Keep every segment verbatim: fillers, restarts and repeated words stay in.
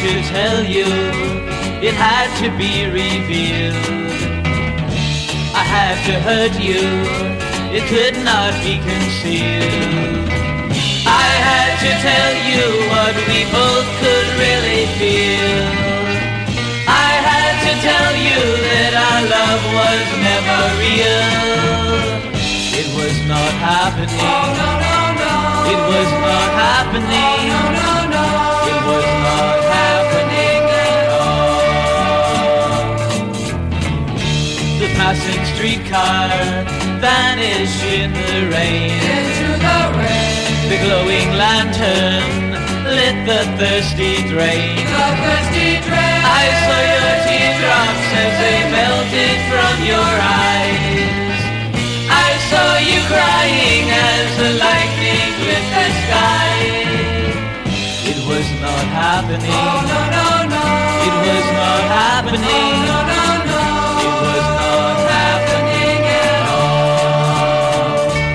to tell you, it had to be revealed. I had to hurt you, it could not be concealed. I had to tell you what we both could really feel. I had to tell you that our love was never real. It was not happening. Oh, no, no, no. It was not happening. Oh, no, no, no. It was not happening at all. The passing streetcar vanished in the rain. Into the rain. The glowing lantern lit the thirsty drain. The thirsty drain. I saw your teardrops as they melted from your eyes. I saw you crying as the lightning lit the sky. It was not happening. Oh, no, no, no. It was not happening. Oh, no, no, no. It was not happening at all.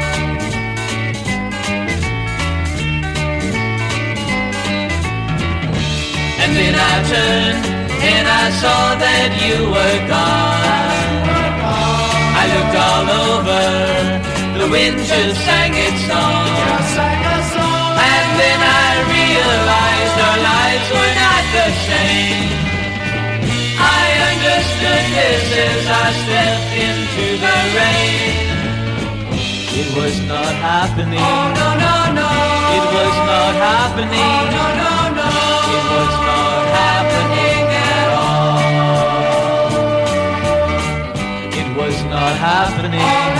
And then I turned and I saw that you were gone. I looked all over, the wind just sang its song. And then I realized our lives were not the same. I understood this as I stepped into the rain. It was not happening. Oh, no, no, no. It was not happening. Oh, no, no, no. It was not happening at all. It was not happening.